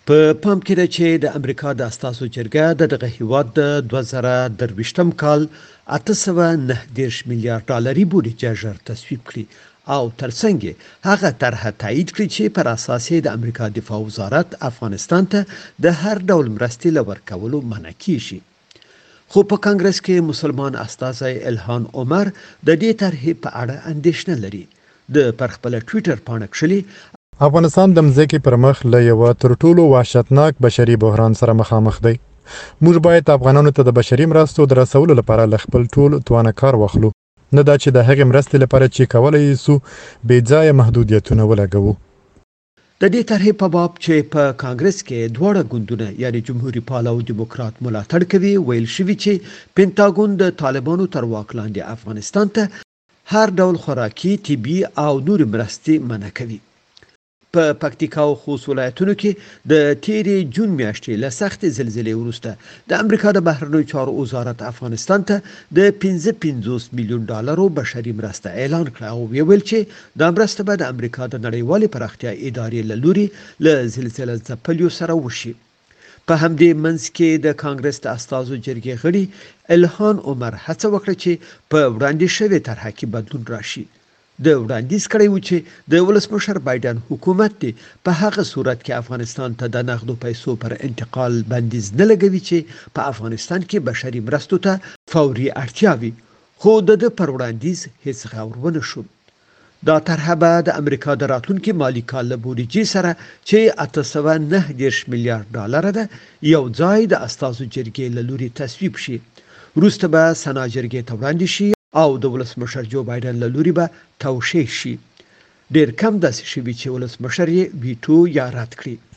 په پام کې ده چې د امریکا د استازو جرګه د دغه هیواد د 2023م کال 809 میلیارډ ډالري بودیجه ژر تصویب کړي او ترڅنګ هغه طرحه تایید کړي چې پر اساس د امریکا دفاع وزارت افغانستان ته د هر ډول مرستې لورکولو منع کیږي. خو په کانګرس کې مسلمان استازی الهان عمر د دې طرحې په اړه اندېښنه لري. د پر خپل ټویټر پاڼه کښلي افغانستان د مځکې پر مخ له یو تر ټولو وحشتناک بشري بحران سره مخامخ دی. موږ باید افغانانو ته د بشري مرستو د رسولو لپاره له خپل ټول توانه کار واخلو، نه دا چې د هغې مرستې لپاره چې کولی سو بې ځایه محدودیتونه ولګوو. د دې طرحې په باب چې په کانګرس کې دواړه ګوندونه یعنی جمهوریت پال او دیموکرات ملاتړ کوي، ویل شوي چې پینټاګون د طالبانو تر واک لاندې افغانستان ته هر ډول خوراکي، طبي او نور مرستې منع کوي. په پکتیکا او خوست ولایتونو کې د تیرې جون میاشتې له سختې زلزلې وروسته د امریکا د بهرنیو چارو وزارت افغانستان ته د 55 میلیون ډالرو بشري مرسته اعلان کړه او ویل چې دا مرسته به د امریکا د نړیوالې پراختیا ادارې له لوري له زلزلې ځپلیو سره وشي. په همدې منځ کې د کانګرس د استازو جرګې غړي الهان عمر هڅه وکړه چې په وړاندې شوې طرحه کې بدلون راشي. د وړاندیز کړی و چې د ولسمشر بایدن حکومت دی په هغه صورت کې افغانستان ته د نغدو پیسو پر انتقال بندیز نه لګوي چې په افغانستان کې بشري مرستو ته فوري اړتیا وي، خو د پر وړاندیز هیڅ غور ونه شو. دا طرحه به د امریکا د راتلونکي مالی کال له بودیجې سره چې 809 میلیارډ ډالر ده یو ځای د استازو جرګې له لوري تصویب شي. وروسته به سنا جرګې ته وړاندې شي او د ولسمشر جو بایدن له لوري به توشیح شي. ډیر کم داسې شوي چې ولسمشر یې ویټو یا رد کړي.